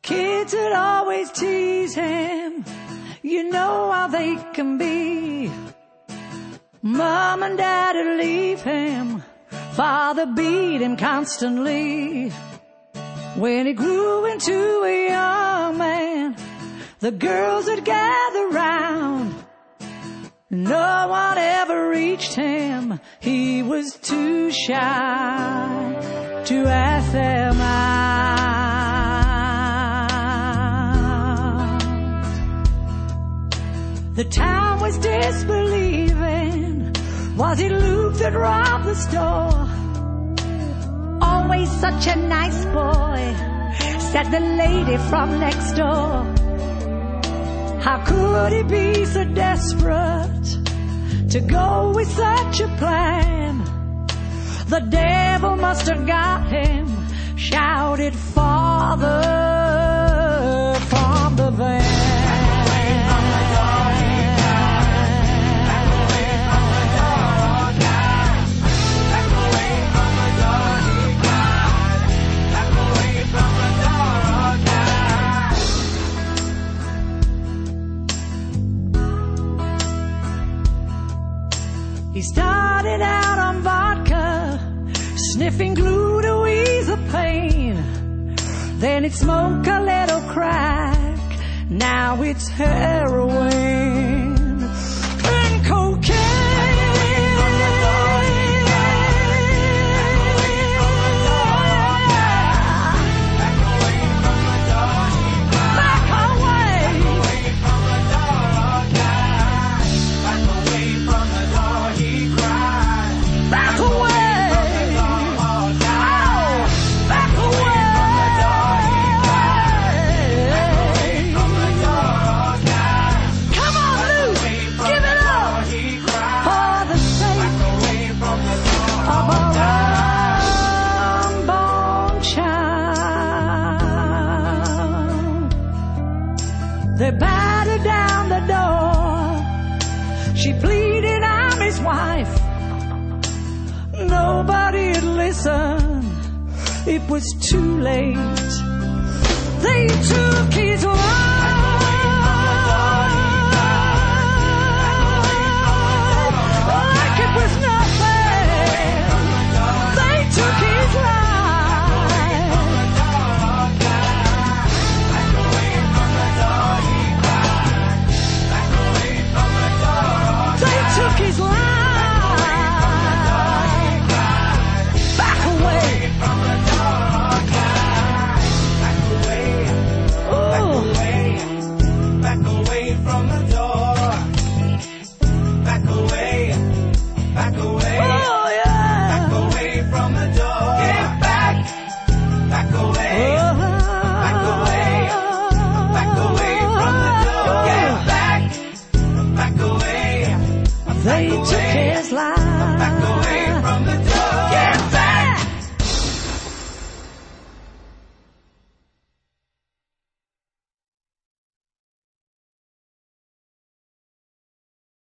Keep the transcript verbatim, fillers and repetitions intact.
Kids would always tease him. You know how they can be. Mom and Dad would leave him. Father beat him constantly. When he grew into a young man, the girls would gather round. No one ever reached him. He was too shy to ask them out. The town was disbelieving. Was it Luke that robbed the store? Always such a nice boy, said the lady from next door. How could he be so desperate to go with such a plan? The devil must have got him, shouted Father from the van. He started out on vodka, sniffing glue to ease the pain. Then he'd smoke a little crack, now it's heroin and cocaine. They battered down the door. She pleaded, I'm his wife. Nobody'd listen. It was too late. They took his life like it was nothing. They took his life. Took his life back away from the dark night, back away, back away from the door, back away, back away, oh yeah, back away from the door, get back, back away, back away, back away from the door, get back, back away. They took his life.